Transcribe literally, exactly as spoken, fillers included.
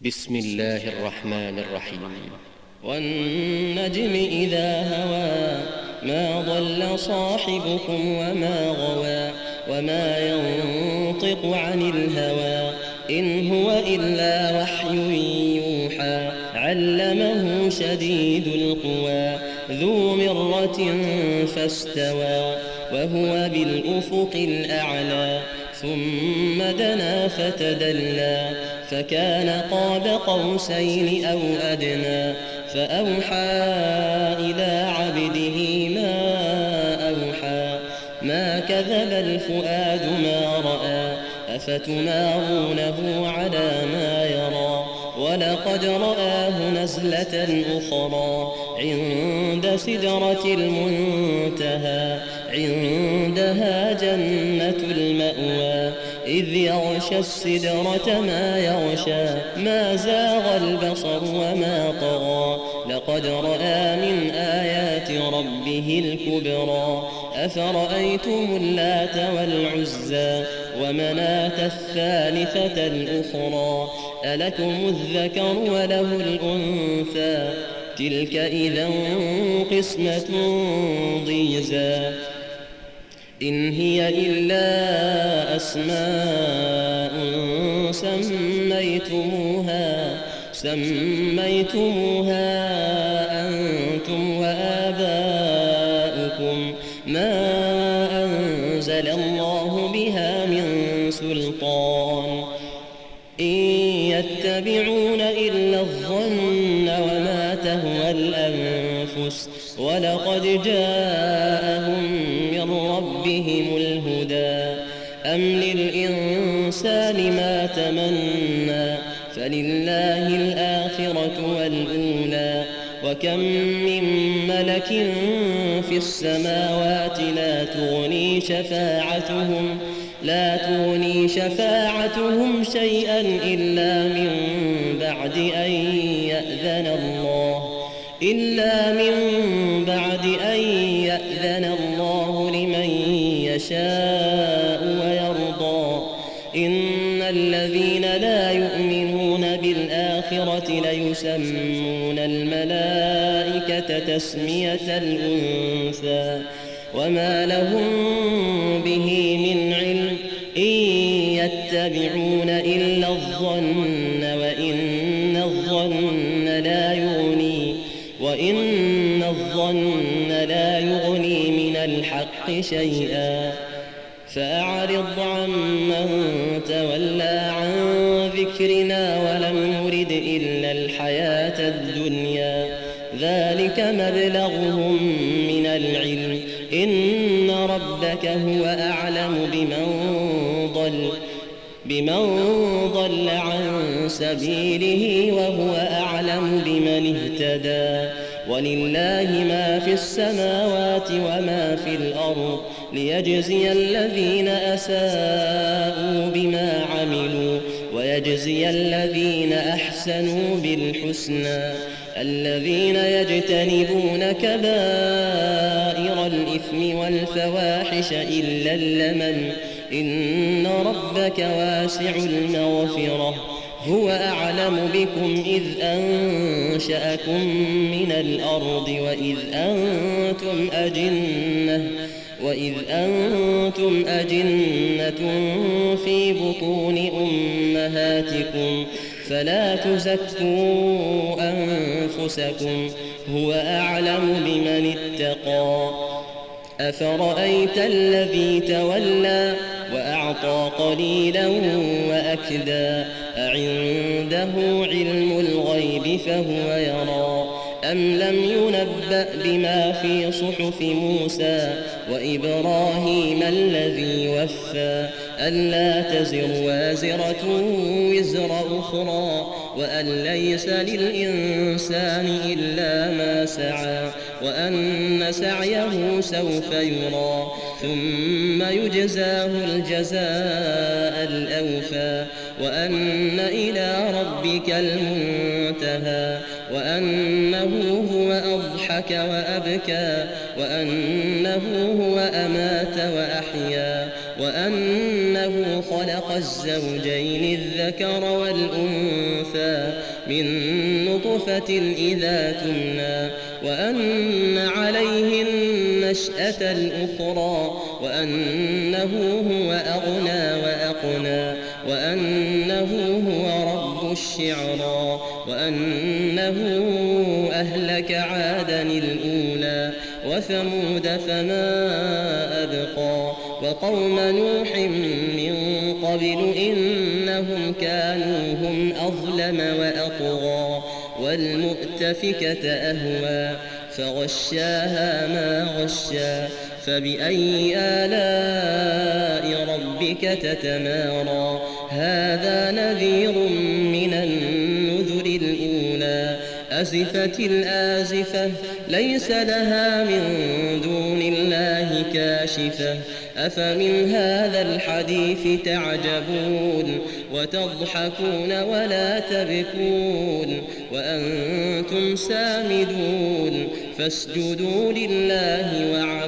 بسم الله الرحمن الرحيم. والنجم إذا هوى ما ضل صاحبكم وما غوى وما ينطق عن الهوى إن هو إلا وحي يوحى علمه شديد القوى ذو مرة فاستوى وهو بالأفق الأعلى ثم دنا فتدلى فكان قاب قوسين أو أدنى فأوحى إلى عبده ما أوحى ما كذب الفؤاد ما رأى أفتمارونه على ما يرى ولقد رآه نزلة أخرى عند سدرة المنتهى عندها جنة المأوى إذ يغشى السدرة ما يغشى ما زاغ البصر وما طغى لقد رأى من آيات ربه الكبرى أفرأيتم اللات والعزى ومناة الثالثة الأخرى ألكم الذكر وله الأنثى تلك إذا قسمة ضيزى إن هي إلا أسماء سميتموها سميتموها أنتم وآباؤكم ما أنزل الله بها من سلطان إن يتبعون إلا الظن وما تهوى الأنفس ولقد جاءهم من ربهم الهدى أم للإنسان ما تمنى فلله الآخرة والأولى وكم من ملك في السماوات لا تغني شفاعتهم لا تغني شفاعتهم شيئا إلا من بعد أن يأذن الله إلا من بعد أن يأذن الله لمن يشاء ويرضى إن الذين لا يؤمنون بالآخرة ليسمون الملائكة تسمية الأنثى وما لهم به من علم إن يتبعون إلا الظن وإن الظن لا يغني وإن الظن لا يغني من الحق شيئا فأعرض عمن تولى عن ذكرنا ولم يرد إلا الحياة الدنيا ذلك مبلغهم من العلم إن ربك هو أعلم بمن ضل بمن ضل عن سبيله وهو أعلم بمن اهتدى ولله ما في السماوات وما في الأرض ليجزي الذين أساءوا بما عملوا ويجزي الذين أحسنوا بالحسنى الذين يجتنبون كبائر الإثم والفواحش إلا اللمم إن ربك واسع المغفرة هو أعلم بكم إذ أنشأكم من الأرض وإذ أنتم أجنة وإذ أنتم أجنة في بطون أمهاتكم فلا تزكوا أنفسكم هو أعلم بمن اتقى أفرأيت الذي تولى وأعطى قليلا وأكدى أعنده علم الغيب فهو يرى أم لم ينبأ بما في صحف موسى وإبراهيم الذي وفى ألا تزر وازرة وزر أخرى وأن ليس للإنسان إلا ما سعى وأن سعيه سوف يرى ثم يجزاه الجزاء الأوفى وأن إلى ربك المنتهى وأنه هو أضحك وأبكى وأنه هو أمات وأحيا وأنه خلق الزوجين الذكر والأنثى من نطفة إذا تمنى وأن عليه النشأة الأخرى وأنه هو أغنى وأقنى وأنه هو رب الشعرى وأنه أهلك عادا الأولى وثمود فما أبقى وقوم نوح من قبل إنهم كانوا هم أظلم وأطغى والمؤتفكة أهوى فغشاها ما غشا فبأي آلاء ربك تتمارى هذا نذير من النذر الأولى أزفت الآزفة ليس لها من دون الله كاشفة أفمن هذا الحديث تعجبون وتضحكون ولا تبكون وأنتم سامدون فاسجدوا لله واعبدوا